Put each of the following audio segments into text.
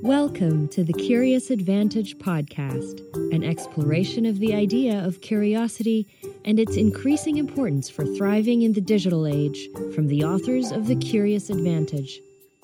Welcome to the Curious Advantage podcast, an exploration of the idea of curiosity and its increasing importance for thriving in the digital age, from the authors of The Curious Advantage.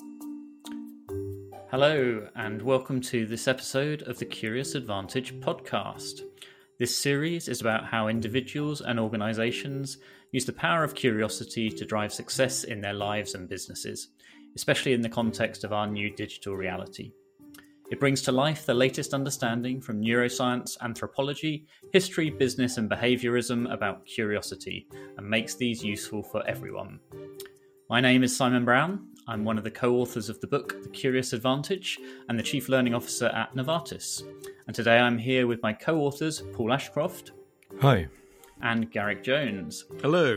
Hello, and welcome to this episode of the Curious Advantage podcast. This series is about how individuals and organizations use the power of curiosity to drive success in their lives and businesses, especially in the context of our new digital reality. It brings to life the latest understanding from neuroscience, anthropology, history, business, and behaviorism about curiosity, and makes these useful for everyone. My name is Simon Brown. I'm one of the co-authors of the book The Curious Advantage and the Chief Learning Officer at Novartis. And today I'm here with my co-authors Paul Ashcroft. Hi. And Garrick Jones. Hello.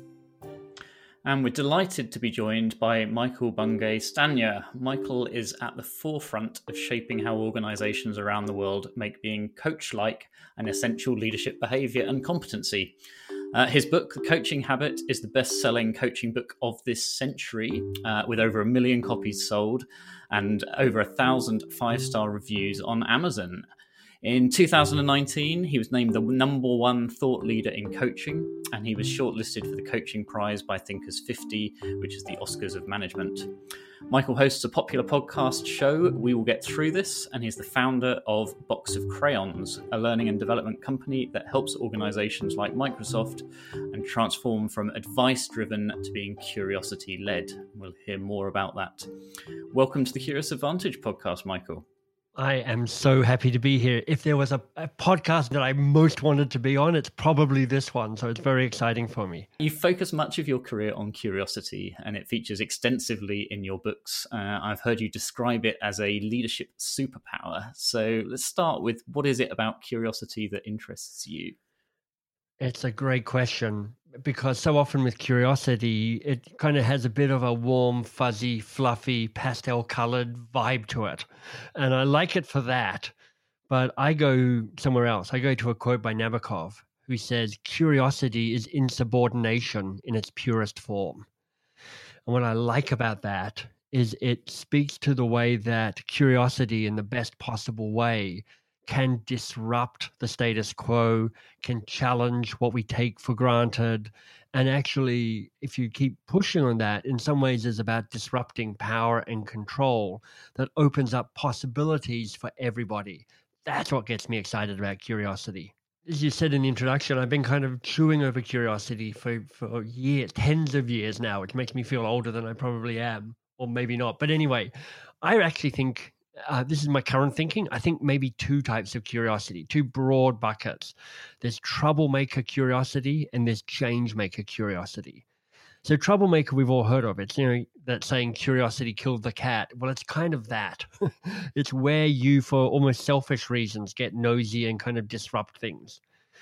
And we're delighted to be joined by Michael Bungay Stanier. Michael is at the forefront of shaping how organisations around the world make being coach-like an essential leadership behaviour and competency. His book, The Coaching Habit, is the best-selling coaching book of this century, with over 1 million copies sold and over 1,000 five-star reviews on Amazon. In 2019, he was named the #1 thought leader in coaching, and he was shortlisted for the Coaching Prize by Thinkers 50, which is the Oscars of management. Michael hosts a popular podcast show, We Will Get Through This, and he's the founder of Box of Crayons, a learning and development company that helps organizations like Microsoft and transform from advice-driven to being curiosity-led. We'll hear more about that. Welcome to the Curious Advantage podcast, Michael. I am so happy to be here. If there was a podcast that I most wanted to be on, it's probably this one. So it's very exciting for me. You focus much of your career on curiosity, and it features extensively in your books. I've heard you describe it as a leadership superpower. So let's start with, what is it about curiosity that interests you? It's a great question, because so often with curiosity, it kind of has a bit of a warm, fuzzy, fluffy, pastel-colored vibe to it. And I like it for that. But I go somewhere else. I go to a quote by Nabokov, who says, "Curiosity is insubordination in its purest form." And what I like about that is it speaks to the way that curiosity, in the best possible way, can disrupt the status quo, can challenge what we take for granted. And actually, if you keep pushing on that, in some ways is about disrupting power and control that opens up possibilities for everybody. That's what gets me excited about curiosity. As you said in the introduction, I've been kind of chewing over curiosity for years, tens of years now, which makes me feel older than I probably am, or maybe not. But anyway, I actually think this is my current thinking. I think maybe two types of curiosity, two broad buckets. There's troublemaker curiosity and there's change maker curiosity. So troublemaker, we've all heard of. It's, that saying curiosity killed the cat. Well, it's kind of that. It's where you, for almost selfish reasons, get nosy and kind of disrupt things.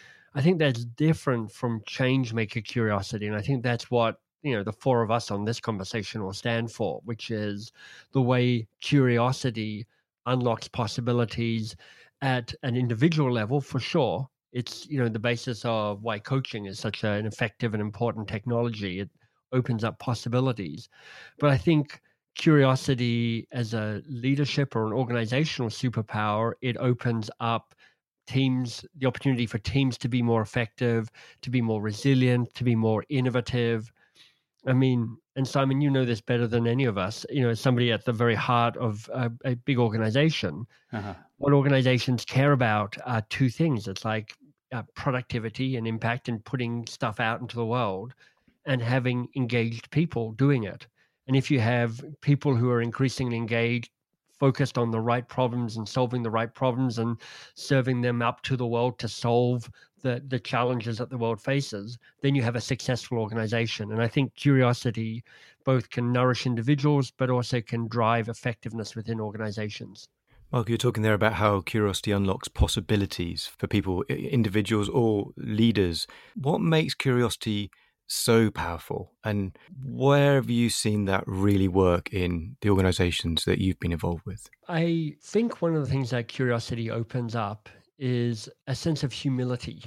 I think that's different from change maker curiosity. And I think that's what the four of us on this conversation will stand for, which is the way curiosity unlocks possibilities at an individual level, for sure. It's, the basis of why coaching is such an effective and important technology. It opens up possibilities. But I think curiosity as a leadership or an organizational superpower, it opens up teams, the opportunity for teams to be more effective, to be more resilient, to be more innovative. I mean, and Simon, you know this better than any of us, as somebody at the very heart of a big organization. What organizations care about are two things. It's like productivity and impact and putting stuff out into the world, and having engaged people doing it. And if you have people who are increasingly engaged, focused on the right problems and solving the right problems and serving them up to the world to solve the challenges that the world faces, then you have a successful organization. And I think curiosity both can nourish individuals, but also can drive effectiveness within organizations. Mark, you're talking there about how curiosity unlocks possibilities for people, individuals or leaders. What makes curiosity so powerful, and where have you seen that really work in the organizations that you've been involved with? I think one of the things that curiosity opens up is a sense of humility.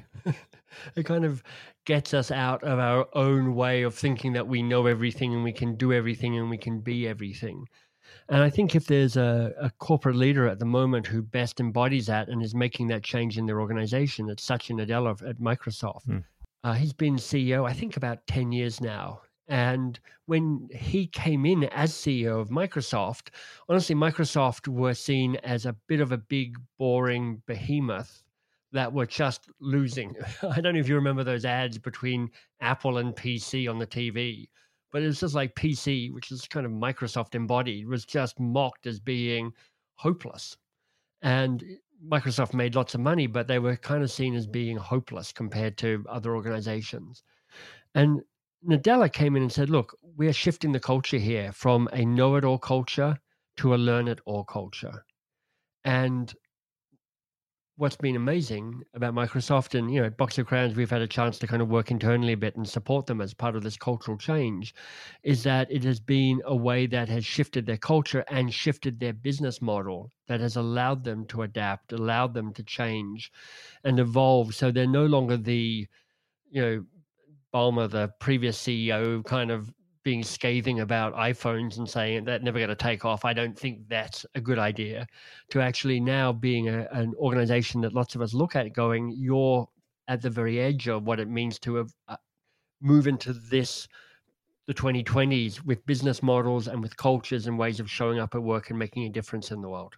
It kind of gets us out of our own way of thinking that we know everything and we can do everything and we can be everything. And I think if there's a corporate leader at the moment who best embodies that and is making that change in their organization, it's Satya Nadella at Microsoft. He's been CEO, I think, about 10 years now. And when he came in as CEO of Microsoft, honestly, Microsoft were seen as a bit of a big, boring behemoth that were just losing. I don't know if you remember those ads between Apple and PC on the TV, but it's just like PC, which is kind of Microsoft embodied, was just mocked as being hopeless. And Microsoft made lots of money, but they were kind of seen as being hopeless compared to other organizations. And Nadella came in and said, look, we're shifting the culture here from a know-it-all culture to a learn-it-all culture. And what's been amazing about Microsoft, and at Box of Crowns, we've had a chance to kind of work internally a bit and support them as part of this cultural change, is that it has been a way that has shifted their culture and shifted their business model, that has allowed them to adapt, allowed them to change and evolve. So they're no longer the, Ballmer, the previous CEO, kind of being scathing about iPhones and saying that's never going to take off. I don't think that's a good idea. To actually now being an organization that lots of us look at going, you're at the very edge of what it means to move into the 2020s with business models and with cultures and ways of showing up at work and making a difference in the world.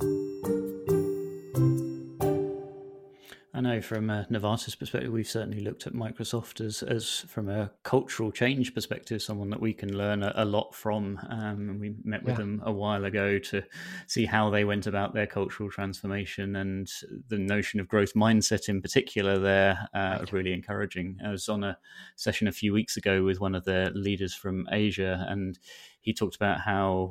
I know from a Novartis perspective, we've certainly looked at Microsoft as from a cultural change perspective, someone that we can learn a lot from. We met with them a while ago to see how they went about their cultural transformation, and the notion of growth mindset in particular there was really encouraging. I was on a session a few weeks ago with one of the leaders from Asia, and he talked about how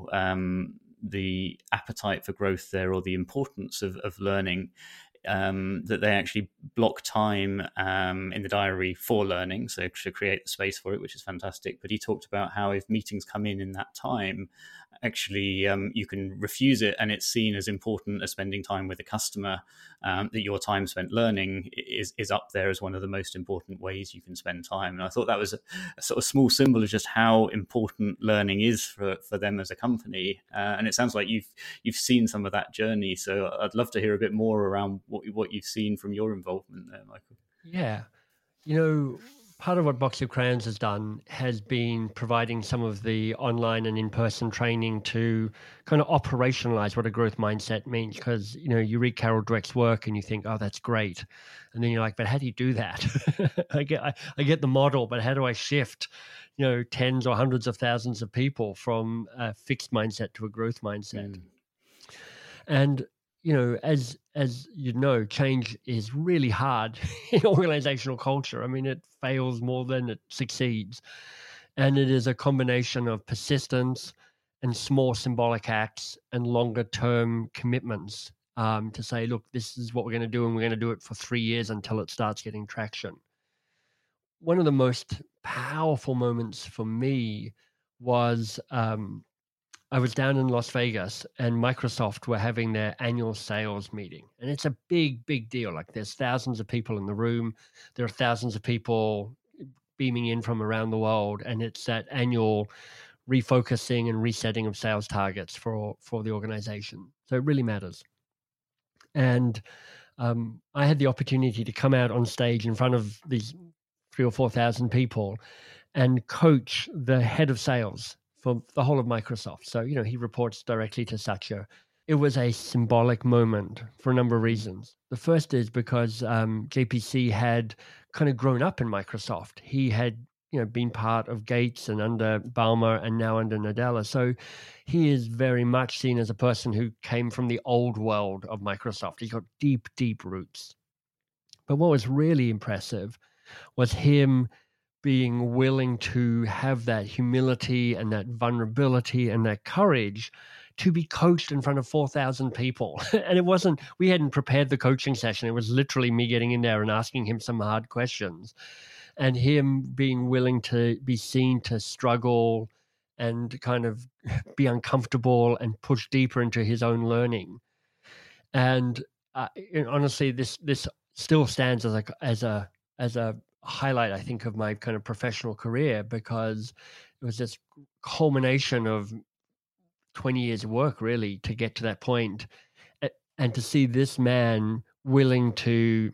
the appetite for growth there, or the importance of learning, that they actually block time in the diary for learning, so to create the space for it, which is fantastic. But he talked about how if meetings come in that time, actually you can refuse it, and it's seen as important as spending time with a customer, that your time spent learning is up there as one of the most important ways you can spend time. And I thought that was a sort of small symbol of just how important learning is for them as a company. And it sounds like you've seen some of that journey, so I'd love to hear a bit more around what you've seen from your involvement there, Michael. Yeah. Part of what Box of Crowns has done has been providing some of the online and in-person training to kind of operationalize what a growth mindset means. Because, you read Carol Dweck's work and you think, oh, that's great. And then you're like, but how do you do that? I get the model, but how do I shift, tens or hundreds of thousands of people from a fixed mindset to a growth mindset? And as change is really hard in organizational culture. I mean, it fails more than it succeeds. And it is a combination of persistence and small symbolic acts and longer term commitments to say, look, this is what we're going to do, and we're going to do it for 3 years until it starts getting traction. One of the most powerful moments for me was I was down in Las Vegas, and Microsoft were having their annual sales meeting. And it's a big, big deal. Like, there's thousands of people in the room. There are thousands of people beaming in from around the world. And it's that annual refocusing and resetting of sales targets for the organization. So it really matters. And I had the opportunity to come out on stage in front of these 3,000 or 4,000 people and coach the head of sales for the whole of Microsoft. So, he reports directly to Satya. It was a symbolic moment for a number of reasons. The first is because JPC had kind of grown up in Microsoft. He had, been part of Gates and under Ballmer and now under Nadella. So he is very much seen as a person who came from the old world of Microsoft. He's got deep, deep roots. But what was really impressive was him being willing to have that humility and that vulnerability and that courage to be coached in front of 4,000 people. And we hadn't prepared the coaching session. It was literally me getting in there and asking him some hard questions, and him being willing to be seen to struggle and kind of be uncomfortable and push deeper into his own learning. And honestly, this still stands as a highlight, I think, of my kind of professional career, because it was this culmination of 20 years of work really to get to that point. And to see this man willing to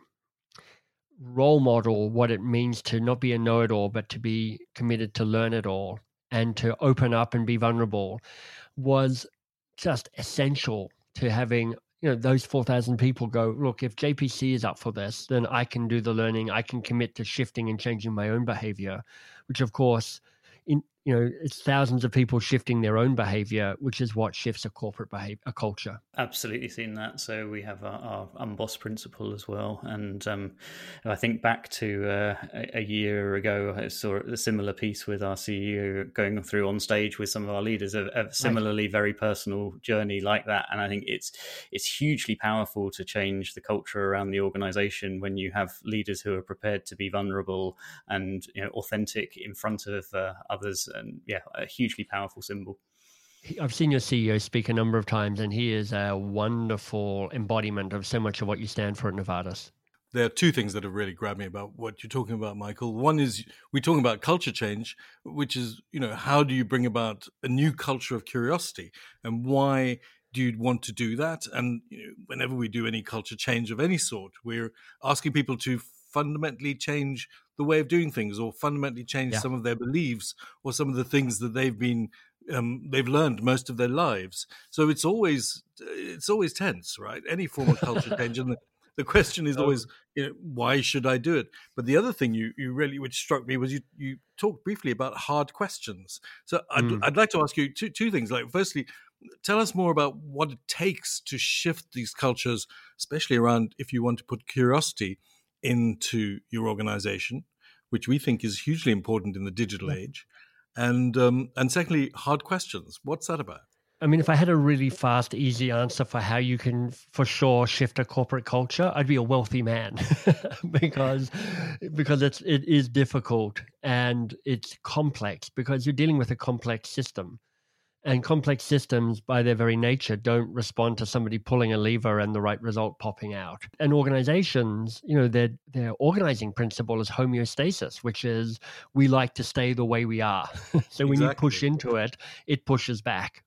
role model what it means to not be a know-it-all, but to be committed to learn it all and to open up and be vulnerable was just essential to having, those 4,000 people go, look, if JPC is up for this, then I can do the learning. I can commit to shifting and changing my own behavior, which of course, it's thousands of people shifting their own behavior, which is what shifts a corporate behavior, a culture. Absolutely seen that. So we have our Unboss principle as well. And I think back to a year ago, I saw a similar piece with our CEO going through on stage with some of our leaders, a similarly very personal journey like that. And I think it's hugely powerful to change the culture around the organization when you have leaders who are prepared to be vulnerable and authentic in front of others. And a hugely powerful symbol. I've seen your CEO speak a number of times, and he is a wonderful embodiment of so much of what you stand for at Novartis. There are two things that have really grabbed me about what you're talking about, Michael. One is we're talking about culture change, which is, how do you bring about a new culture of curiosity, and why do you want to do that? And whenever we do any culture change of any sort, we're asking people to fundamentally change the way of doing things, or fundamentally change some of their beliefs, or some of the things that they've learned most of their lives. So it's always tense, right? Any form of culture change, and the question is always, why should I do it? But the other thing you really, which struck me, was you talked briefly about hard questions. So I'd like to ask you two things. Like, firstly, tell us more about what it takes to shift these cultures, especially around if you want to put curiosity into your organization, which we think is hugely important in the digital age. And secondly, hard questions. What's that about? I mean, if I had a really fast, easy answer for how you can, for sure, shift a corporate culture, I'd be a wealthy man because it is difficult and it's complex, because you're dealing with a complex system. And complex systems, by their very nature, don't respond to somebody pulling a lever and the right result popping out. And organizations, their organizing principle is homeostasis, which is we like to stay the way we are. So when you push into it, it pushes back.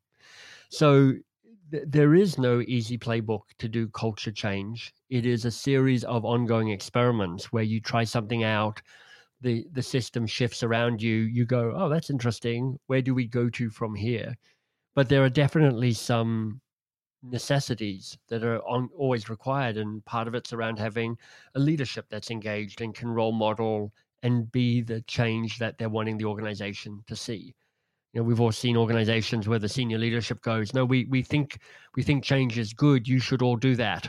So there is no easy playbook to do culture change. It is a series of ongoing experiments where you try something out. The system shifts around you. You go, oh, that's interesting. Where do we go to from here? But there are definitely some necessities that are always required. And part of it's around having a leadership that's engaged and can role model and be the change that they're wanting the organization to see. We've all seen organizations where the senior leadership goes, no, we think change is good. You should all do that.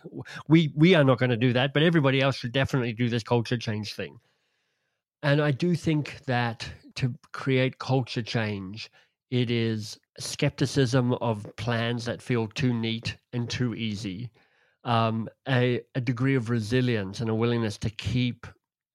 We are not going to do that, but everybody else should definitely do this culture change thing. And I do think that to create culture change, it is skepticism of plans that feel too neat and too easy, a degree of resilience and a willingness to keep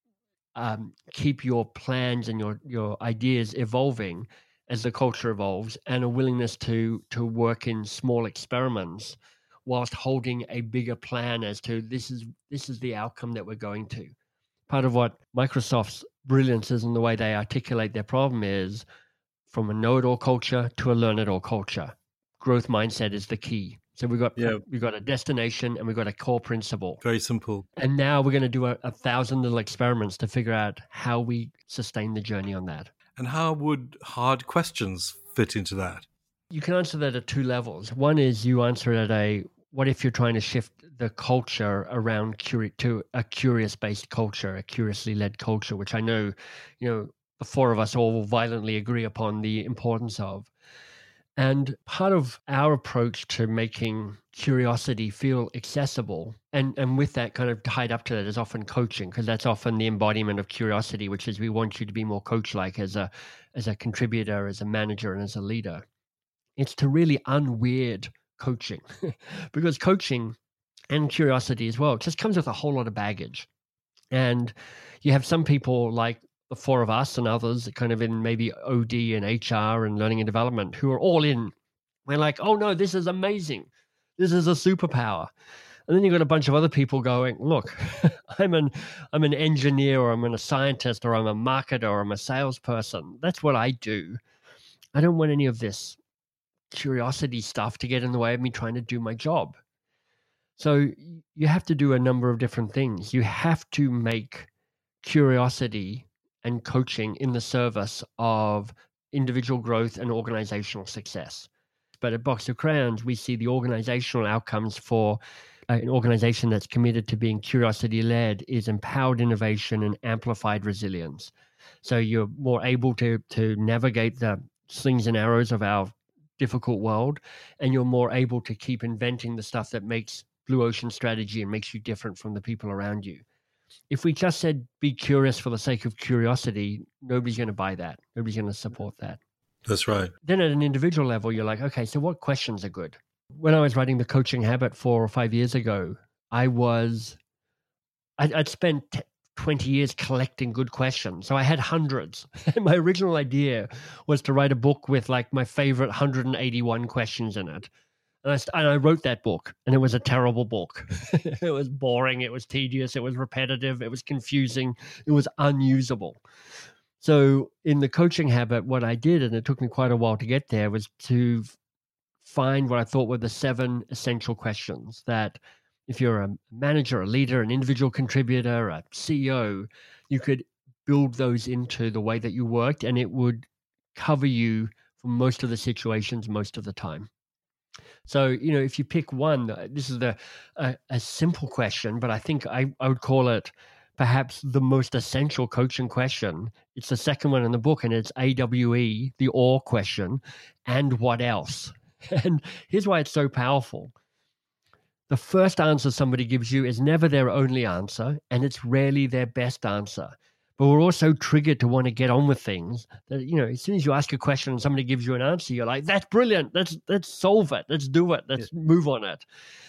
your plans and your ideas evolving as the culture evolves, and a willingness to work in small experiments whilst holding a bigger plan as to this is the outcome that we're going to. Part of what Microsoft's brilliance is in the way they articulate their problem is from a know-it-all culture to a learn-it-all culture. Growth mindset is the key. So we've got a destination and we've got a core principle. Very simple. And now we're going to do 1,000 little experiments to figure out how we sustain the journey on that. And how would hard questions fit into that? You can answer that at two levels. One is you answer it at what if you're trying to shift the culture around to a curious-based culture, a curiously led culture, which I know, the four of us all violently agree upon the importance of. And part of our approach to making curiosity feel accessible, and with that kind of tied up to that is often coaching, because that's often the embodiment of curiosity, which is we want you to be more coach-like as a contributor, as a manager, and as a leader. It's to really unweird coaching, because coaching and curiosity as well just comes with a whole lot of baggage. And you have some people like the four of us and others kind of in maybe OD and HR and learning and development who are all in. We're like, oh no, this is amazing. This is a superpower. And then you've got a bunch of other people going, look, I'm an engineer, or I'm a scientist, or I'm a marketer, or I'm a salesperson. That's what I do. I don't want any of this curiosity stuff to get in the way of me trying to do my job. So you have to do a number of different things. You have to make curiosity and coaching in the service of individual growth and organizational success. But at Box of Crayons, we see the organizational outcomes for an organization that's committed to being curiosity-led is empowered innovation and amplified resilience. So you're more able to navigate the slings and arrows of our difficult world, and you're more able to keep inventing the stuff that makes blue ocean strategy and makes you different from the people around you. If we just said be curious for the sake of curiosity, nobody's going to buy that. Nobody's going to support that. That's right. Then at an individual level, you're like, okay, so what questions are good? When I was writing The Coaching Habit 4 or 5 years ago, I'd spent 20 years collecting good questions. So I had hundreds. My original idea was to write a book with like my favorite 181 questions in it. And I wrote that book, and it was a terrible book. It was boring. It was tedious. It was repetitive. It was confusing. It was unusable. So in The Coaching Habit, what I did, and it took me quite a while to get there, was to find what I thought were the 7 essential questions that if you're a manager, a leader, an individual contributor, a CEO, you could build those into the way that you worked, and it would cover you for most of the situations most of the time. So, if you pick one, this is a simple question, but I think I would call it perhaps the most essential coaching question. It's the second one in the book, and it's AWE, the or question, and what else? And here's why it's so powerful. The first answer somebody gives you is never their only answer, and it's rarely their best answer. But we're also triggered to want to get on with things. That, as soon as you ask a question and somebody gives you an answer, you're like, that's brilliant. Let's solve it. Let's do it. Let's move on it.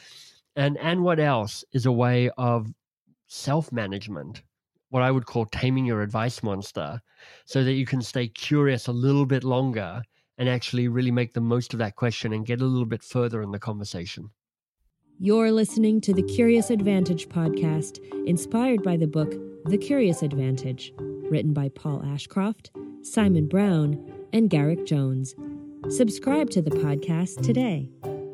And what else is a way of self-management, what I would call taming your advice monster, so that you can stay curious a little bit longer and actually really make the most of that question and get a little bit further in the conversation. You're listening to the Curious Advantage podcast, inspired by the book The Curious Advantage, written by Paul Ashcroft, Simon Brown, and Garrick Jones. Subscribe to the podcast today.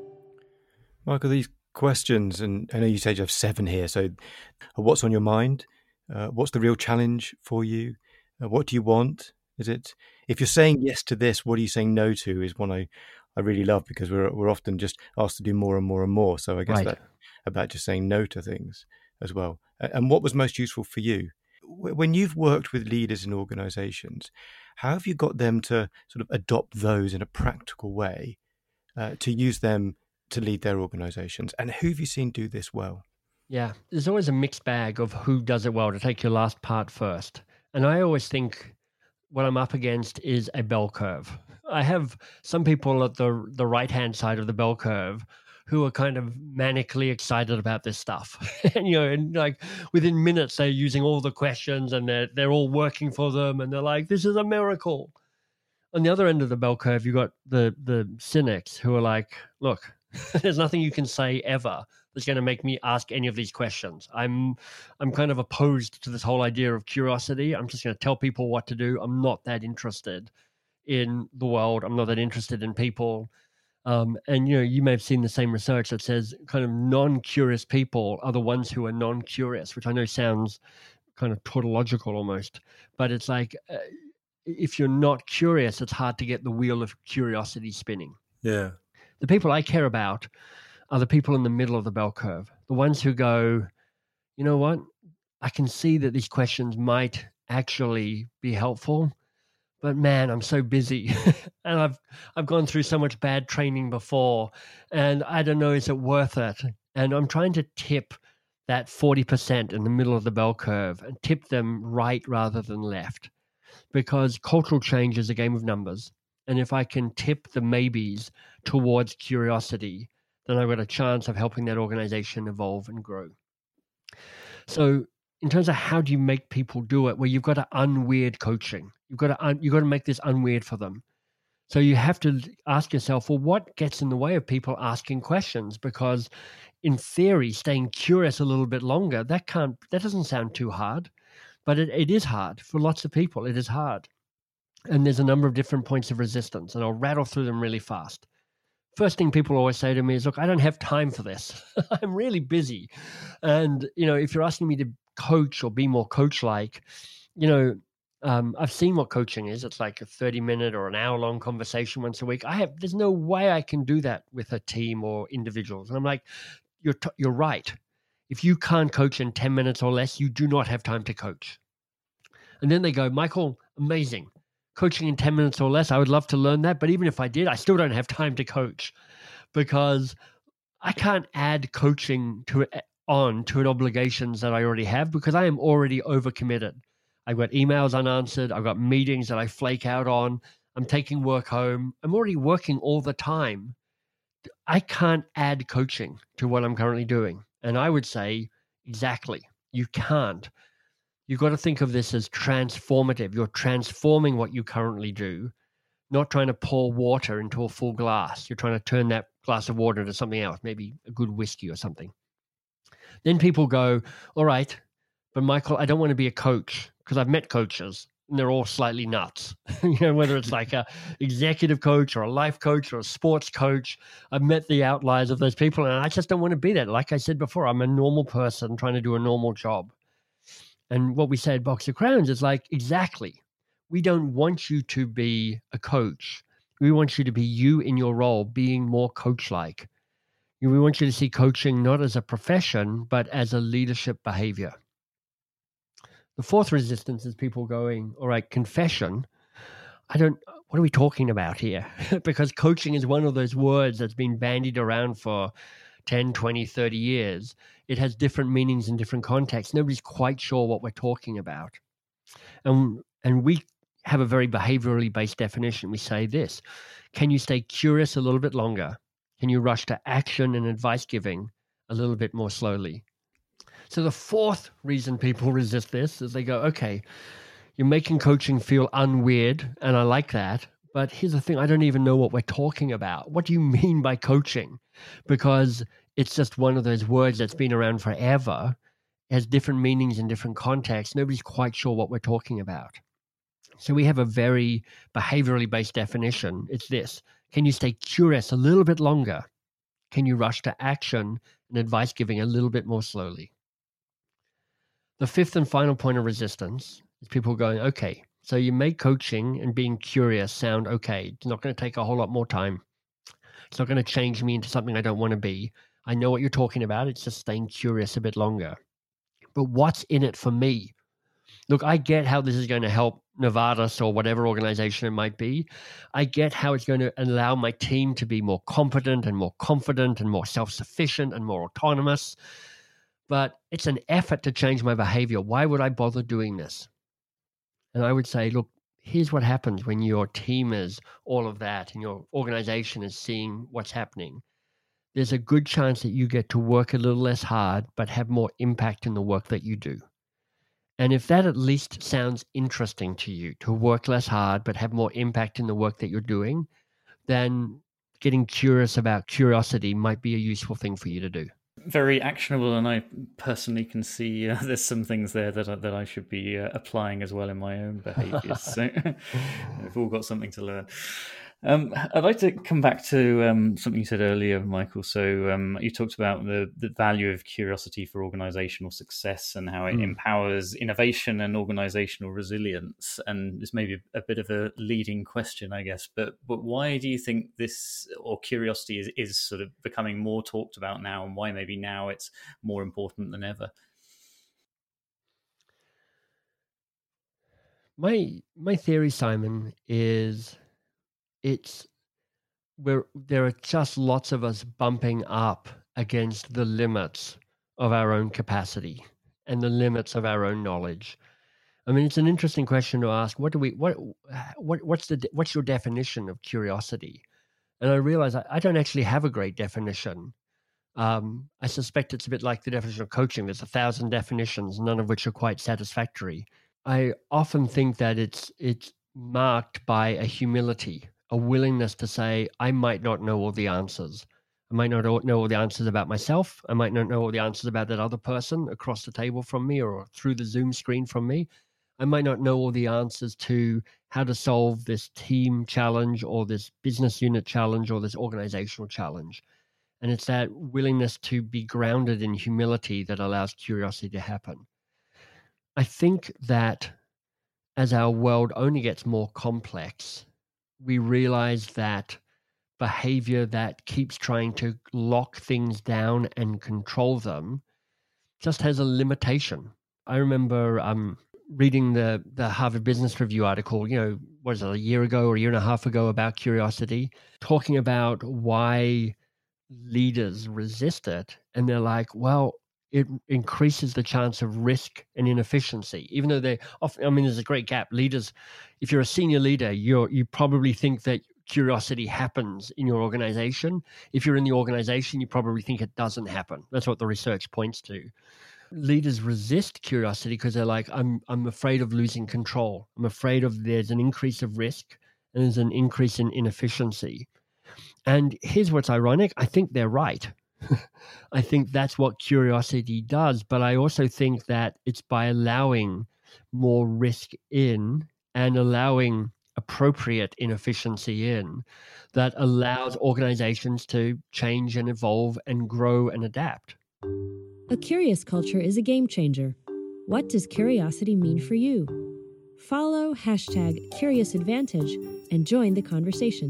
Michael, these questions, and I know you said you have 7 here, so what's on your mind? What's the real challenge for you? What do you want? Is it, if you're saying yes to this, what are you saying no to, is one I really love, because we're often just asked to do more and more and more. So I guess that about just saying no to things as well. And what was most useful for you? When you've worked with leaders in organizations, how have you got them to sort of adopt those in a practical way, to use them to lead their organizations? And who have you seen do this well? Yeah, there's always a mixed bag of who does it well, to take your last part first. And I always think what I'm up against is a bell curve. I have some people at the right-hand side of the bell curve who are kind of manically excited about this stuff. And like within minutes, they're using all the questions and they're all working for them. And they're like, this is a miracle. On the other end of the bell curve, you got the cynics who are like, look, there's nothing you can say ever that's going to make me ask any of these questions. I'm kind of opposed to this whole idea of curiosity. I'm just going to tell people what to do. I'm not that interested in the world. I'm not that interested in people. And you may have seen the same research that says kind of non-curious people are the ones who are non-curious, which I know sounds kind of tautological almost, but it's like if you're not curious, it's hard to get the wheel of curiosity spinning. Yeah. The people I care about are the people in the middle of the bell curve, the ones who go, you know what, I can see that these questions might actually be helpful, but man, I'm so busy and I've gone through so much bad training before, and I don't know, is it worth it? And I'm trying to tip that 40% in the middle of the bell curve and tip them right rather than left, because cultural change is a game of numbers. And if I can tip the maybes towards curiosity, then I've got a chance of helping that organization evolve and grow. So in terms of how do you make people do it, well, you've got to unweird coaching. You've got to make this unweird for them. So you have to ask yourself, well, what gets in the way of people asking questions? Because in theory, staying curious a little bit longer, that doesn't sound too hard, but it is hard for lots of people. It is hard. And there's a number of different points of resistance, and I'll rattle through them really fast. first thing people always say to me is, look, I don't have time for this. I'm really busy. And, if you're asking me to coach or be more coach-like, I've seen what coaching is. It's like a 30-minute or an hour-long conversation once a week. There's no way I can do that with a team or individuals. And I'm like, you're right. If you can't coach in 10 minutes or less, you do not have time to coach. And then they go, Michael, amazing. Coaching in 10 minutes or less, I would love to learn that. But even if I did, I still don't have time to coach because I can't add coaching to obligations that I already have because I am already overcommitted. I've got emails unanswered. I've got meetings that I flake out on. I'm taking work home. I'm already working all the time. I can't add coaching to what I'm currently doing. And I would say, exactly, you can't. You've got to think of this as transformative. You're transforming what you currently do, not trying to pour water into a full glass. You're trying to turn that glass of water into something else, maybe a good whiskey or something. Then people go, all right, but Michael, I don't want to be a coach because I've met coaches and they're all slightly nuts. Whether it's like a executive coach or a life coach or a sports coach, I've met the outliers of those people and I just don't want to be that. Like I said before, I'm a normal person trying to do a normal job. And what we say at Box of Crowns is like, exactly. We don't want you to be a coach. We want you to be you in your role, being more coach-like. We want you to see coaching not as a profession, but as a leadership behavior. The fourth resistance is people going, all right, confession. What are we talking about here? Because coaching is one of those words that's been bandied around for 10, 20, 30 years. It has different meanings in different contexts. Nobody's quite sure what we're talking about. And we have a very behaviorally based definition. We say this: can you stay curious a little bit longer? Can you rush to action and advice giving a little bit more slowly? So the fourth reason people resist this is they go, okay, you're making coaching feel unweird, and I like that. But here's the thing, I don't even know what we're talking about. What do you mean by coaching? Because it's just one of those words that's been around forever, has different meanings in different contexts. Nobody's quite sure what we're talking about. So we have a very behaviorally based definition. It's this: can you stay curious a little bit longer? Can you rush to action and advice giving a little bit more slowly? The fifth and final point of resistance is people going, okay, so you make coaching and being curious sound okay. It's not going to take a whole lot more time. It's not going to change me into something I don't want to be. I know what you're talking about. It's just staying curious a bit longer. But what's in it for me? Look, I get how this is going to help Novartis or whatever organization it might be. I get how it's going to allow my team to be more competent and more confident and more self-sufficient and more autonomous. But it's an effort to change my behavior. Why would I bother doing this? And I would say, look, here's what happens when your team is all of that and your organization is seeing what's happening. There's a good chance that you get to work a little less hard, but have more impact in the work that you do. And if that at least sounds interesting to you, to work less hard, but have more impact in the work that you're doing, then getting curious about curiosity might be a useful thing for you to do. Very actionable, and I personally can see there's some things there that I should be applying as well in my own behaviours. So we've all got something to learn. I'd like to come back to something you said earlier, Michael. So you talked about the value of curiosity for organizational success and how it empowers innovation and organizational resilience. And this may be a bit of a leading question, I guess, but why do you think this, or curiosity is sort of becoming more talked about now, and why maybe now it's more important than ever? My theory, Simon, is there are just lots of us bumping up against the limits of our own capacity and the limits of our own knowledge. I mean, it's an interesting question to ask. What's your definition of curiosity? And I realize I don't actually have a great definition. I suspect it's a bit like the definition of coaching. There's 1,000 definitions, none of which are quite satisfactory. I often think that it's marked by a humility, a willingness to say, I might not know all the answers. I might not know all the answers about myself. I might not know all the answers about that other person across the table from me or through the Zoom screen from me. I might not know all the answers to how to solve this team challenge or this business unit challenge or this organizational challenge. And it's that willingness to be grounded in humility that allows curiosity to happen. I think that as our world only gets more complex, we realize that behavior that keeps trying to lock things down and control them just has a limitation. I remember reading the Harvard Business Review article, what is it, a year ago or a year and a half ago about curiosity, talking about why leaders resist it. And they're like, well, it increases the chance of risk and inefficiency, even though they often, there's a great gap. Leaders, if you're a senior leader, you probably think that curiosity happens in your organization. If you're in the organization, you probably think it doesn't happen. That's what the research points to. Leaders resist curiosity because they're like, I'm afraid of losing control. I'm afraid of there's an increase of risk and there's an increase in inefficiency. And here's what's ironic. I think they're right. I think that's what curiosity does. But I also think that it's by allowing more risk in and allowing appropriate inefficiency in that allows organizations to change and evolve and grow and adapt. A curious culture is a game changer. What does curiosity mean for you? Follow #CuriousAdvantage and join the conversation.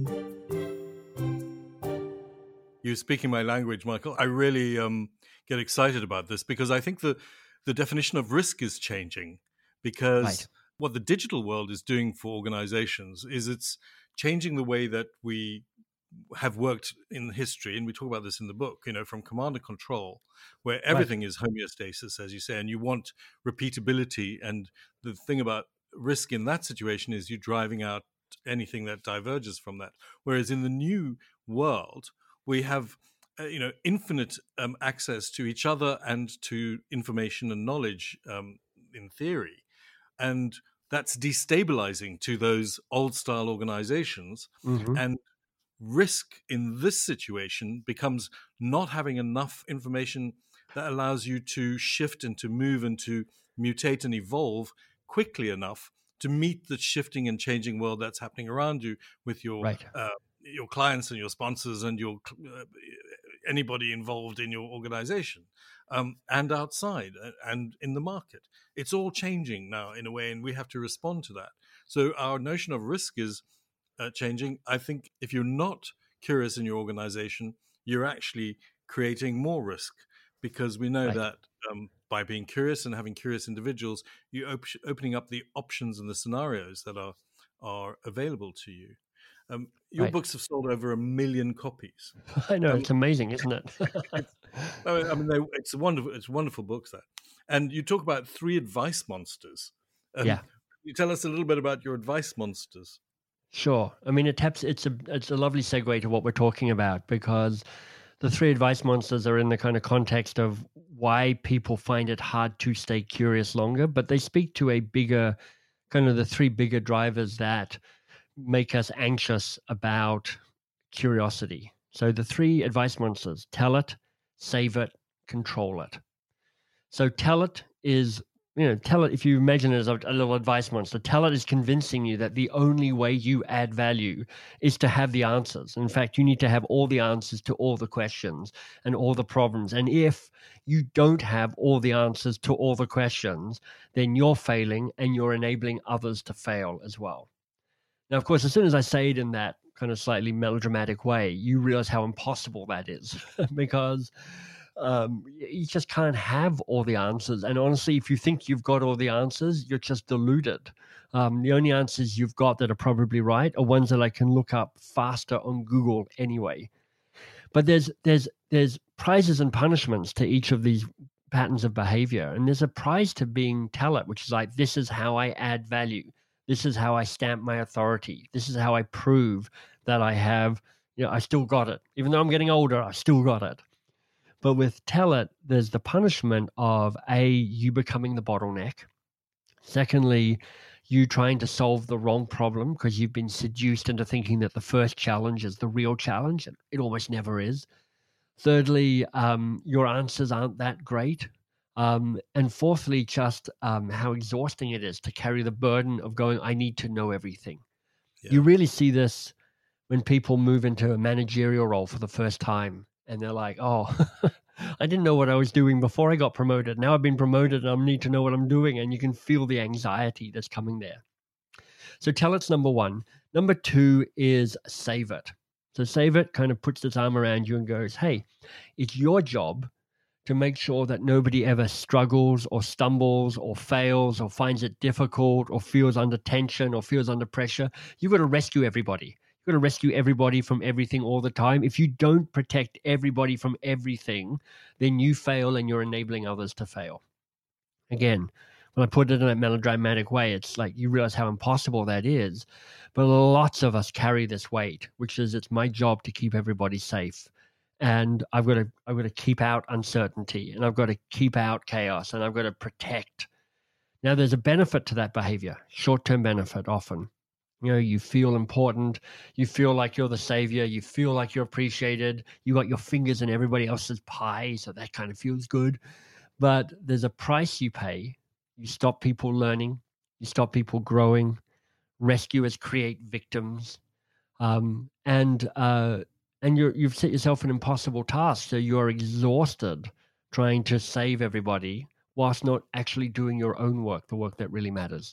You're speaking my language, Michael. I really get excited about this because I think the definition of risk is changing because Right. What the digital world is doing for organizations is it's changing the way that we have worked in history. And we talk about this in the book, from command and control, where everything is homeostasis, as you say, and you want repeatability. And the thing about risk in that situation is you're driving out anything that diverges from that. Whereas in the new world, we have infinite access to each other and to information and knowledge in theory. And that's destabilizing to those old style organizations. Mm-hmm. And risk in this situation becomes not having enough information that allows you to shift and to move and to mutate and evolve quickly enough to meet the shifting and changing world that's happening around you with your your clients and your sponsors and your anybody involved in your organization and outside and in the market. It's all changing now in a way, and we have to respond to that. So our notion of risk is changing. I think if you're not curious in your organization, you're actually creating more risk because we know that by being curious and having curious individuals, you're opening up the options and the scenarios that are available to you. Your books have sold over 1 million copies. I know, it's amazing, isn't it? It's wonderful books there. And you talk about 3 advice monsters. Yeah. You tell us a little bit about your advice monsters. Sure. It's a lovely segue to what we're talking about because the 3 advice monsters are in the kind of context of why people find it hard to stay curious longer, but they speak to a bigger, kind of the 3 bigger drivers that make us anxious about curiosity. So the 3 advice monsters: tell it, save it, control it. So tell it is, tell it, if you imagine it as a little advice monster, tell it is convincing you that the only way you add value is to have the answers. In fact, you need to have all the answers to all the questions and all the problems. And if you don't have all the answers to all the questions, then you're failing and you're enabling others to fail as well. Now, of course, as soon as I say it in that kind of slightly melodramatic way, you realize how impossible that is because you just can't have all the answers. And honestly, if you think you've got all the answers, you're just deluded. The only answers you've got that are probably right are ones that I can look up faster on Google anyway. But there's prizes and punishments to each of these patterns of behavior. And there's a prize to being tell it, which is like, this is how I add value. This is how I stamp my authority. This is how I prove that I have, I still got it. Even though I'm getting older, I still got it. But with tell it, there's the punishment of you becoming the bottleneck. Secondly, you trying to solve the wrong problem because you've been seduced into thinking that the first challenge is the real challenge. It almost never is. Thirdly, your answers aren't that great. And fourthly, just how exhausting it is to carry the burden of going, I need to know everything. Yeah. You really see this when people move into a managerial role for the first time and they're like, oh, I didn't know what I was doing before I got promoted. Now I've been promoted and I need to know what I'm doing. And you can feel the anxiety that's coming there. So tell it's number one. Number two is save it. So save it kind of puts its arm around you and goes, hey, it's your job to make sure that nobody ever struggles or stumbles or fails or finds it difficult or feels under tension or feels under pressure. You've got to rescue everybody. You've got to rescue everybody from everything all the time. If you don't protect everybody from everything, then you fail and you're enabling others to fail. Again, when I put it in a melodramatic way, it's like you realize how impossible that is. But lots of us carry this weight, which is it's my job to keep everybody safe. And I've got to keep out uncertainty, and I've got to keep out chaos, and I've got to protect. Now, there's a benefit to that behavior, short-term benefit often. You know, you feel important, you feel like you're the savior, you feel like you're appreciated, you got your fingers in everybody else's pie, so that kind of feels good. But there's a price you pay. You stop people learning, you stop people growing. Rescuers create victims, and you've set yourself an impossible task. So you're exhausted trying to save everybody whilst not actually doing your own work, the work that really matters.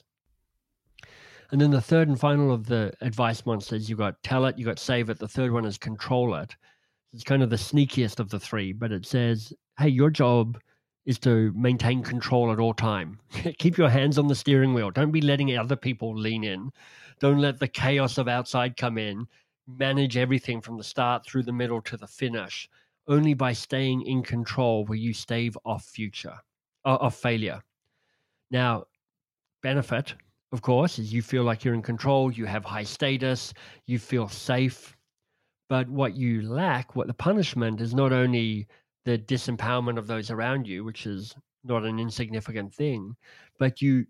And then the third and final of the advice monsters, you got tell it, you got save it. The third one is control it. It's kind of the sneakiest of the three, but it says, hey, your job is to maintain control at all time. Keep your hands on the steering wheel. Don't be letting other people lean in. Don't let the chaos of outside come in. Manage everything from the start through the middle to the finish. Only by staying in control will you stave off failure. Now, benefit, of course, is you feel like you're in control. You have high status. You feel safe. But what you lack, what the punishment is, not only the disempowerment of those around you, which is not an insignificant thing, but you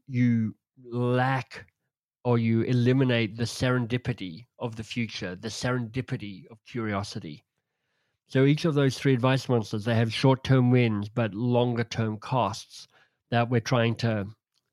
lack or you eliminate the serendipity of the future, the serendipity of curiosity. So each of those three advice monsters, they have short-term wins, but longer-term costs that we're trying to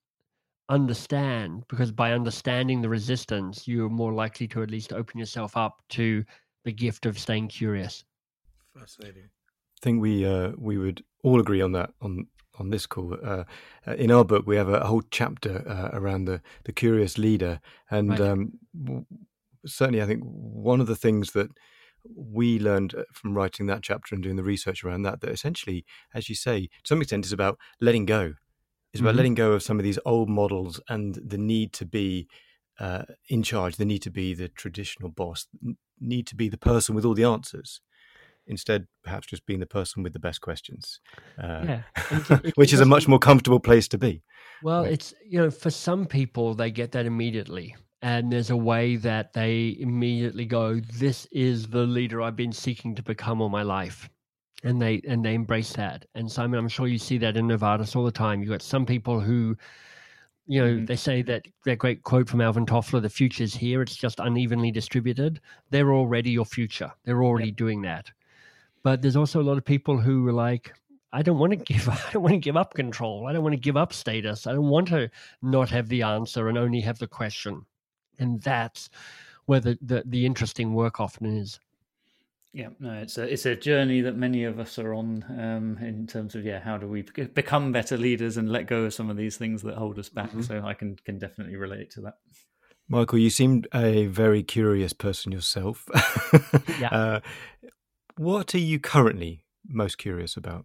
understand, because by understanding the resistance, you're more likely to at least open yourself up to the gift of staying curious. Fascinating. I think we would all agree on that on this call. In our book, we have a whole chapter around the curious leader, and right. Certainly, I think one of the things that we learned from writing that chapter and doing the research around that essentially, as you say, to some extent, is about letting go. It's about letting go of some of these old models and the need to be in charge, the need to be the traditional boss, need to be the person with all the answers. Instead, perhaps just being the person with the best questions, which is a much more comfortable place to be. Well, right. It's, for some people, they get that immediately. And there's a way that they immediately go, this is the leader I've been seeking to become all my life. And they embrace that. And Simon, I'm sure you see that in Novartis all the time. You've got some people who, they say that great quote from Alvin Toffler, the future's here, it's just unevenly distributed. They're already your future. They're already doing that. But there's also a lot of people who are like, I don't want to give up control. I don't want to give up status. I don't want to not have the answer and only have the question. And that's where the interesting work often is. Yeah, no, it's a journey that many of us are on in terms of how do we become better leaders and let go of some of these things that hold us back. Mm-hmm. So I can definitely relate to that. Michael, you seemed a very curious person yourself. Yeah. What are you currently most curious about?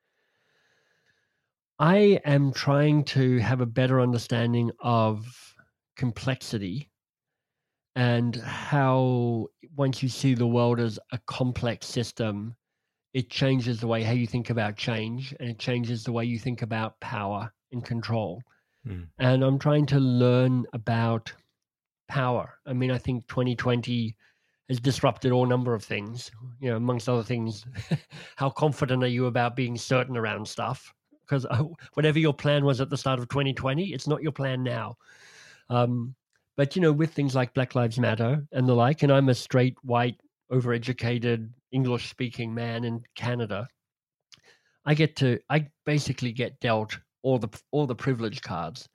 I am trying to have a better understanding of complexity and how once you see the world as a complex system, it changes the way how you think about change, and it changes the way you think about power and control. And I'm trying to learn about power. I mean, I think 2020 has disrupted all number of things, amongst other things. How confident are you about being certain around stuff? Because whatever your plan was at the start of 2020, it's not your plan now. But, with things like Black Lives Matter and the like, and I'm a straight, white, overeducated, English-speaking man in Canada, I basically get dealt all the privilege cards.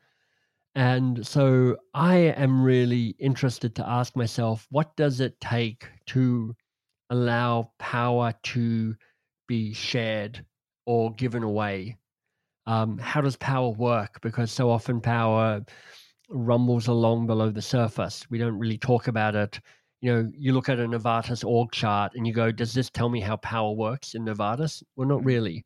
And so I am really interested to ask myself, what does it take to allow power to be shared or given away? How does power work? Because so often power rumbles along below the surface. We don't really talk about it. You look at a Novartis org chart and you go, does this tell me how power works in Novartis? Well, not really.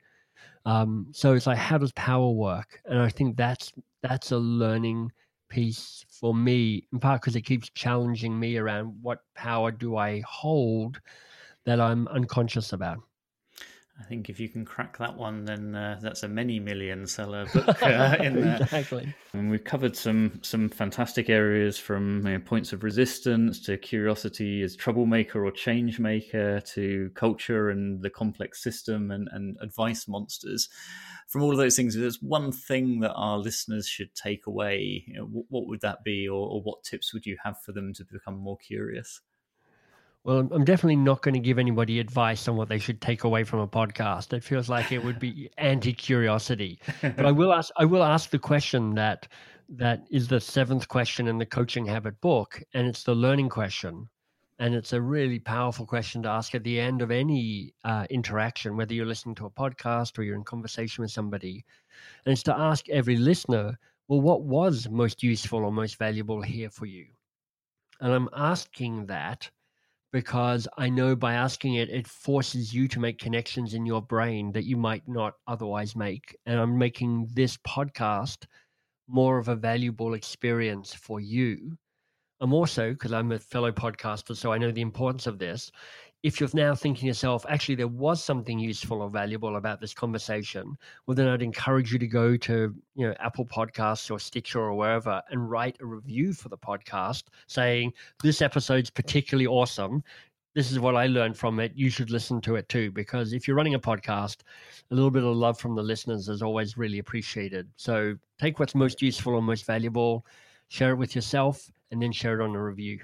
So it's like, how does power work? And I think that's a learning piece for me, in part because it keeps challenging me around what power do I hold that I'm unconscious about. I think if you can crack that one, then that's a many million seller book in there. Exactly. And we've covered some fantastic areas from points of resistance to curiosity as troublemaker or change maker to culture and the complex system and advice monsters. From all of those things, if there's one thing that our listeners should take away, what would that be, or what tips would you have for them to become more curious? Well, I'm definitely not going to give anybody advice on what they should take away from a podcast. It feels like it would be anti-curiosity. But I will ask the question that is the 7th question in the Coaching Habit book, and it's the learning question. And it's a really powerful question to ask at the end of any interaction, whether you're listening to a podcast or you're in conversation with somebody. And it's to ask every listener, well, what was most useful or most valuable here for you? And I'm asking that because I know by asking it, it forces you to make connections in your brain that you might not otherwise make. And I'm making this podcast more of a valuable experience for you. I'm also, because I'm a fellow podcaster, so I know the importance of this. If you're now thinking to yourself, actually, there was something useful or valuable about this conversation, well, then I'd encourage you to go to Apple Podcasts or Stitcher or wherever and write a review for the podcast saying, this episode's particularly awesome. This is what I learned from it. You should listen to it too, because if you're running a podcast, a little bit of love from the listeners is always really appreciated. So take what's most useful or most valuable, share it with yourself, and then share it on a review.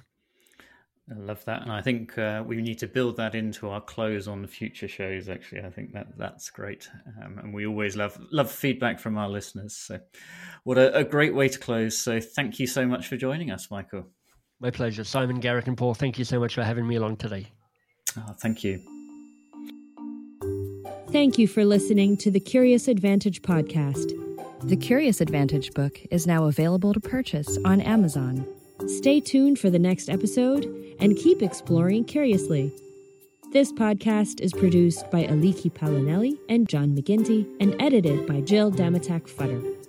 I love that, and I think we need to build that into our close on the future shows. Actually, I think that's great, and we always love feedback from our listeners. So, what a great way to close! So, thank you so much for joining us, Michael. My pleasure, Simon, Garrett, and Paul. Thank you so much for having me along today. Oh, thank you. Thank you for listening to the Curious Advantage podcast. The Curious Advantage book is now available to purchase on Amazon. Stay tuned for the next episode and keep exploring curiously. This podcast is produced by Aliki Palinelli and John McGinty and edited by Jill Damatak-Futter.